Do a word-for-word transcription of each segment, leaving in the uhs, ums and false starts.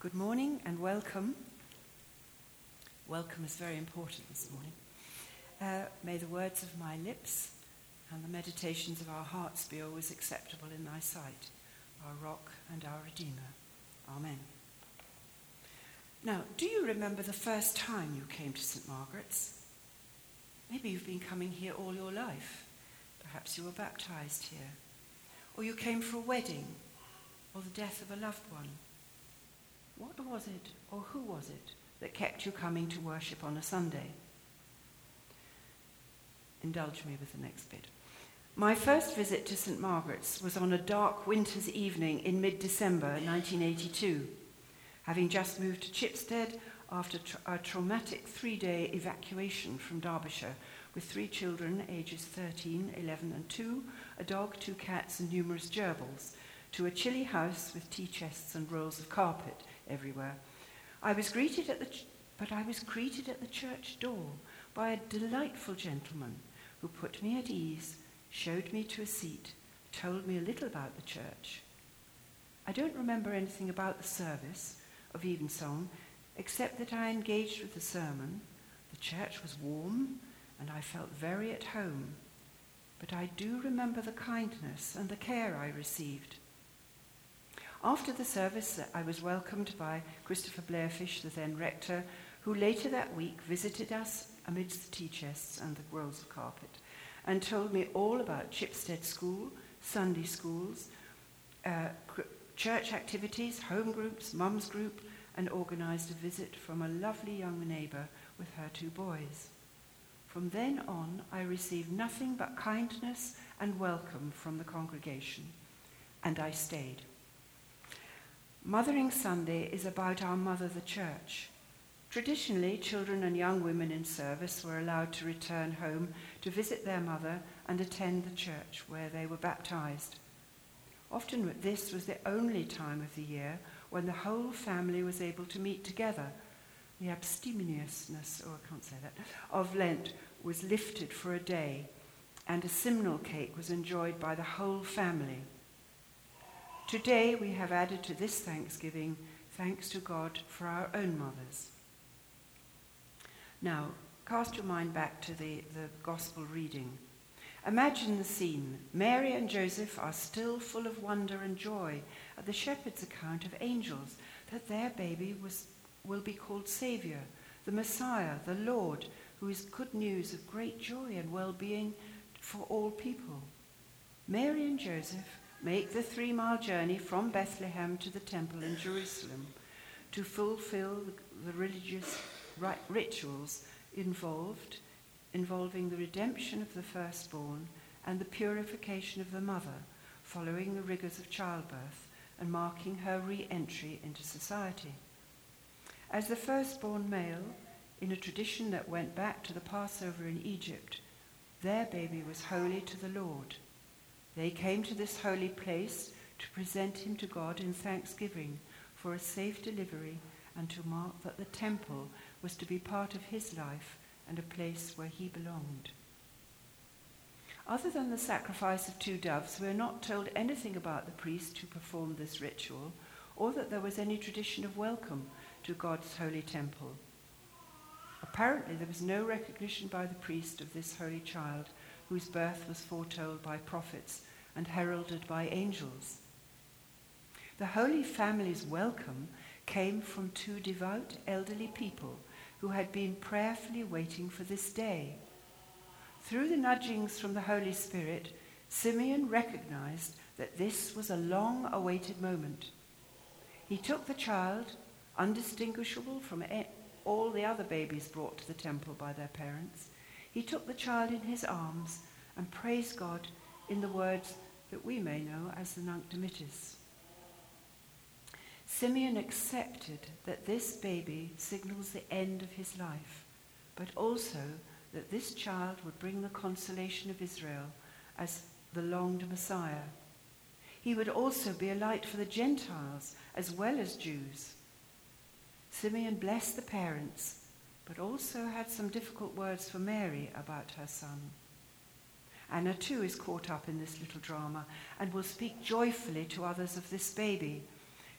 Good morning and welcome. Welcome is very important this morning. Uh, may the words of my lips and the meditations of our hearts be always acceptable in thy sight, our rock and our Redeemer. Amen. Now, do you remember the first time you came to Saint Margaret's? Maybe you've been coming here all your life. Perhaps you were baptized here. Or you came for a wedding or the death of a loved one. What was it, or who was it, that kept you coming to worship on a Sunday? Indulge me with the next bit. My first visit to Saint Margaret's was on a dark winter's evening in mid-December nineteen eighty-two. Having just moved to Chipstead after tra- a traumatic three-day evacuation from Derbyshire with three children, ages thirteen, eleven and two, a dog, two cats and numerous gerbils, to a chilly house with tea chests and rolls of carpet everywhere. I was greeted at the ch- but I was greeted at the church door by a delightful gentleman who put me at ease, showed me to a seat, told me a little about the church. I don't remember anything about the service of evensong, except that I engaged with the sermon. The church was warm, and I felt very at home. But I do remember the kindness and the care I received. After the service, I was welcomed by Christopher Blairfish, the then rector, who later that week visited us amidst the tea chests and the rolls of carpet, and told me all about Chipstead School, Sunday schools, uh, church activities, home groups, mums group, and organised a visit from a lovely young neighbour with her two boys. From then on, I received nothing but kindness and welcome from the congregation, and I stayed. Mothering Sunday is about our mother, the church. Traditionally, children and young women in service were allowed to return home to visit their mother and attend the church where they were baptized. Often this was the only time of the year when the whole family was able to meet together. The abstemiousness, or I can't say that, of Lent was lifted for a day, and a simnel cake was enjoyed by the whole family. Today we have added to this thanksgiving thanks to God for our own mothers. Now, cast your mind back to the, the gospel reading. Imagine the scene. Mary and Joseph are still full of wonder and joy at the shepherd's account of angels that their baby was, will be called Saviour, the Messiah, the Lord, who is good news of great joy and well-being for all people. Mary and Joseph make the three-mile journey from Bethlehem to the temple in Jerusalem to fulfill the, the religious ri- rituals involved, involving the redemption of the firstborn and the purification of the mother, following the rigours of childbirth and marking her re-entry into society. As the firstborn male, in a tradition that went back to the Passover in Egypt, their baby was holy to the Lord. They came to this holy place to present him to God in thanksgiving for a safe delivery and to mark that the temple was to be part of his life and a place where he belonged. Other than the sacrifice of two doves, we are not told anything about the priest who performed this ritual, or that there was any tradition of welcome to God's holy temple. Apparently, there was no recognition by the priest of this holy child, whose birth was foretold by prophets and heralded by angels. The Holy Family's welcome came from two devout elderly people who had been prayerfully waiting for this day. Through the nudgings from the Holy Spirit, Simeon recognized that this was a long-awaited moment. He took the child, undistinguishable from all the other babies brought to the temple by their parents. He took the child in his arms and praised God in the words that we may know as the Nunc Dimittis. Simeon accepted that this baby signals the end of his life, but also that this child would bring the consolation of Israel as the longed Messiah. He would also be a light for the Gentiles as well as Jews. Simeon blessed the parents, but also had some difficult words for Mary about her son. Anna too is caught up in this little drama and will speak joyfully to others of this baby.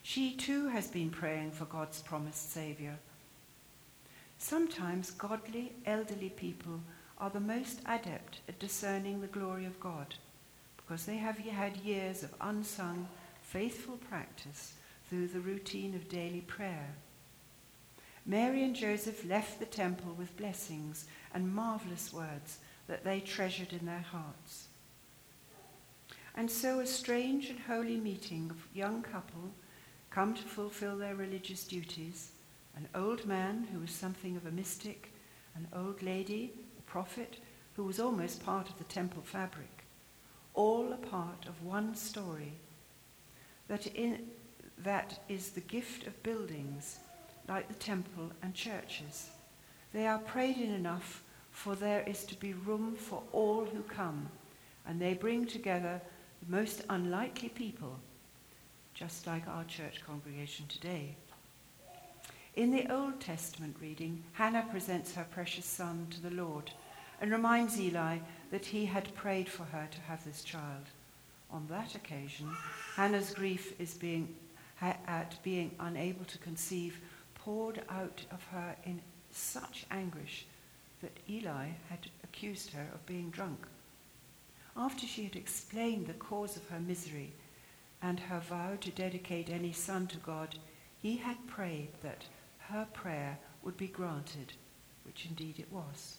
She too has been praying for God's promised Saviour. Sometimes godly, elderly people are the most adept at discerning the glory of God because they have had years of unsung, faithful practice through the routine of daily prayer. Mary and Joseph left the temple with blessings and marvelous words that they treasured in their hearts. And so a strange and holy meeting of a young couple come to fulfill their religious duties, an old man who was something of a mystic, an old lady, a prophet, who was almost part of the temple fabric, all a part of one story, that, in, that is the gift of buildings like the temple and churches. They are prayed in enough, for there is to be room for all who come, and they bring together the most unlikely people, just like our church congregation today. In the Old Testament reading, Hannah presents her precious son to the Lord and reminds Eli that he had prayed for her to have this child. On that occasion, Hannah's grief is being, ha- at being unable to conceive poured out of her in such anguish that Eli had accused her of being drunk. After she had explained the cause of her misery and her vow to dedicate any son to God, he had prayed that her prayer would be granted, which indeed it was.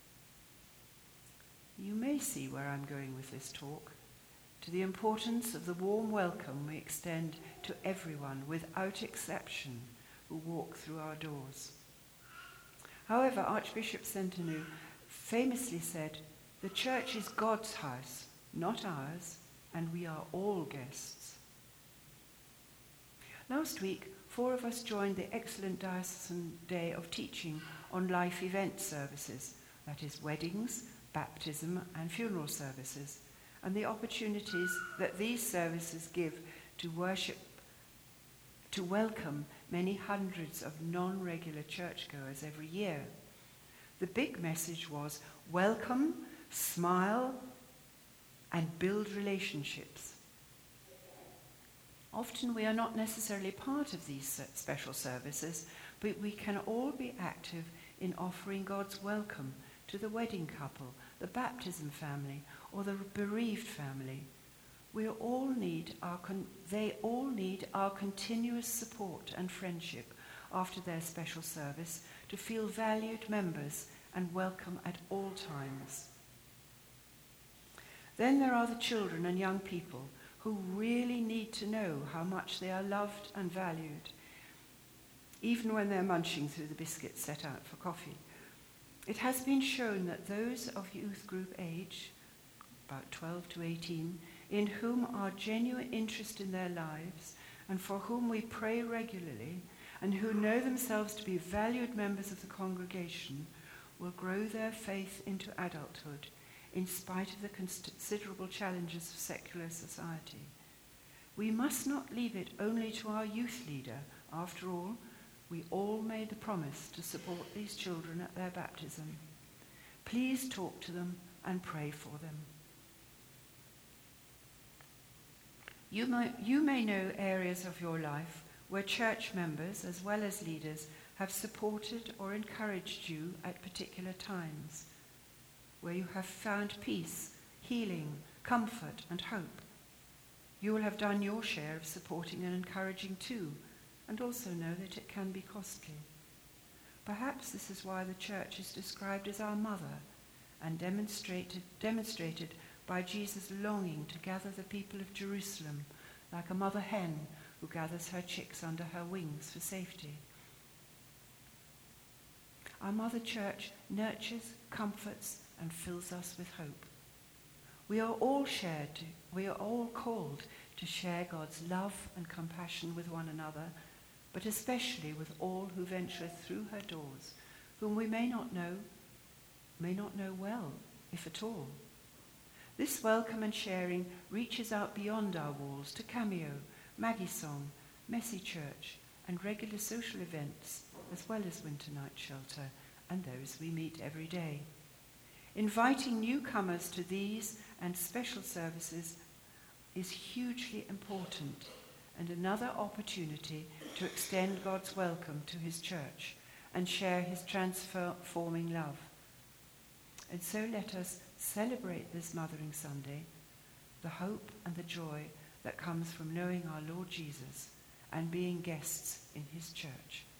You may see where I'm going with this talk, to the importance of the warm welcome we extend to everyone without exception who walk through our doors. However, Archbishop Sentamu famously said, "The church is God's house, not ours, and we are all guests." Last week, four of us joined the excellent diocesan day of teaching on life event services, that is, weddings, baptism, and funeral services, and the opportunities that these services give to worship, to welcome many hundreds of non-regular churchgoers every year. The big message was welcome, smile, and build relationships. Often we are not necessarily part of these special services, but we can all be active in offering God's welcome to the wedding couple, the baptism family, or the bereaved family. We all need our con- they all need our continuous support and friendship after their special service to feel valued members and welcome at all times. Then there are the children and young people who really need to know how much they are loved and valued, even when they're munching through the biscuits set out for coffee. It has been shown that those of youth group age, about twelve to eighteen, in whom our genuine interest in their lives and for whom we pray regularly and who know themselves to be valued members of the congregation, will grow their faith into adulthood in spite of the considerable challenges of secular society. We must not leave it only to our youth leader. After all, we all made the promise to support these children at their baptism. Please talk to them and pray for them. You may, you may know areas of your life where church members, as well as leaders, have supported or encouraged you at particular times, where you have found peace, healing, comfort, and hope. You will have done your share of supporting and encouraging too, and also know that it can be costly. Perhaps this is why the church is described as our mother and demonstrated, demonstrated by Jesus' longing to gather the people of Jerusalem like a mother hen who gathers her chicks under her wings for safety. Our mother church nurtures, comforts, and fills us with hope. We are all shared, to, we are all called to share God's love and compassion with one another, but especially with all who venture through her doors, whom we may not know, may not know well, if at all. This welcome and sharing reaches out beyond our walls to Cameo, Maggie Song, Messy Church, and regular social events, as well as Winter Night Shelter, and those we meet every day. Inviting newcomers to these and special services is hugely important, and another opportunity to extend God's welcome to his church and share his transforming love. And so let us celebrate this Mothering Sunday, the hope and the joy that comes from knowing our Lord Jesus and being guests in his church.